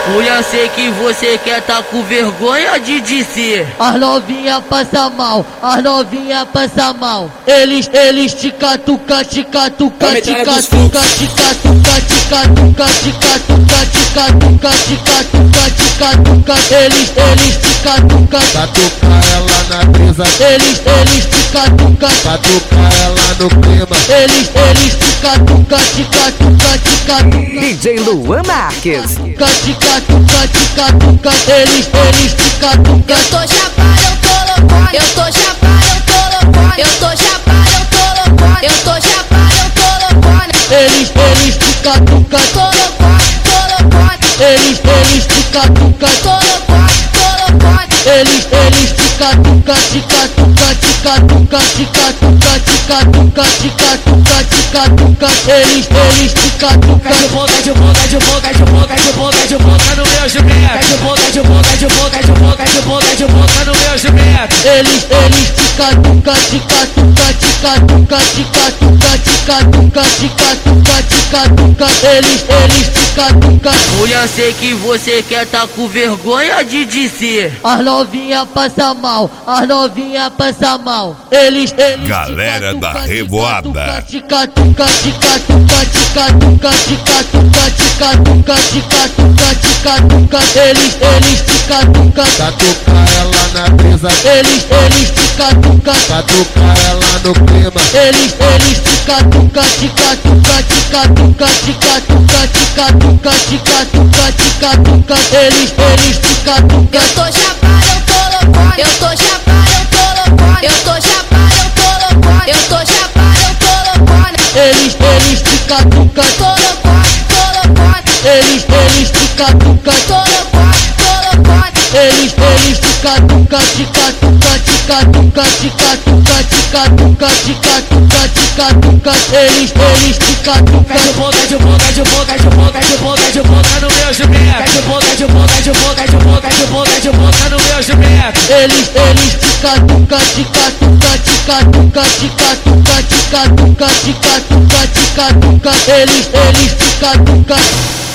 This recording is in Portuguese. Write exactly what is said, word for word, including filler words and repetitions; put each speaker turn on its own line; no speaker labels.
Eu já sei que você quer tá com vergonha de dizer.
As novinha passa mal, as novinha passa mal. Eles, eles tica tuca, tica tuca, tica tuca, tica tuca, tica tuca, tica tuca, tica tuca, tica tuca, tica tuca. Eles, eles tica tuca,
catuca ela na brisa.
Eles, eles tica tuca,
catuca ela no clima.
Eles, eles tica tuca, tica tuca, tica tuca.
D J Luan Marques.
Tica tica tuca, tica tuca. Eles, eles tica tuca.
Eu tô chapado, eu tô loucona. Eu tô chapado, eu tô loucona. Eu tô chapado, eu tô loucona. Eu tô chapado, eu tô loucona.
Eles, eles tica tuca.
Tô loucona, tô loucona.
Eles, eles tica tuca.
Tô loucona, tô loucona.
Eles, eles tica tuca, tica tuca, tica tuca, tica tuca, tica tuca, tica tuca, tica tuca. Eles, eles tica tuca.
De boca, de boca, de boca, de boca, de boca, de boca no meu gimete. De boca, de boca, de boca, de boca, de boca, de boca no meu gimete.
Eles, eles tica tuca, tica tuca, tica tuca, tica tuca, tica tuca, tica tuca, tica tuca. Eles, eles tica tuca.
Eu já sei que você quer tá com vergonha de dizer.
As novinha passa mal, as novinha passa mal. Eles, eles
Galera da Revoada.
tica tuca, tica tuca, tica tuca, tica tuca, tica tuca, tica tuca, tica tuca. Eles, eles tica tuca,
catuca ela na brisa.
Eles, eles tica tuca,
catuca ela no clima.
Eles, eles tica tuca, tica tuca, tica tuca, tica tuca, tica tuca, tica tuca, tica tuca. Eles, eles tica tuca.
Eu tô chapado, eu tô loucona. Eu tô chapado, eu tô loucona. Eu tô chapado, eu tô loucona. Eu tô chapado, eu tô loucona.
Eles, eles tica tuca.
Tô loucona, tô loucona.
Eles, eles tica tuca.
Tô loucona, tô loucona.
Eles, eles tica tuca, tica tuca, tica tuca, tica tuca, tica tuca, tica tuca, tica tuca. Eles, eles tica tuca.
De boca, de boca, de boca, de boca, de boca, de boca no meu gimete. De boca, de boca, de boca, de boca, de boca, de boca no meu gimete.
Eles, eles tica tuca, tica tuca, tica tuca, tica tuca, tica tuca, tica tuca, tica tuca. Eles, eles tica tuca.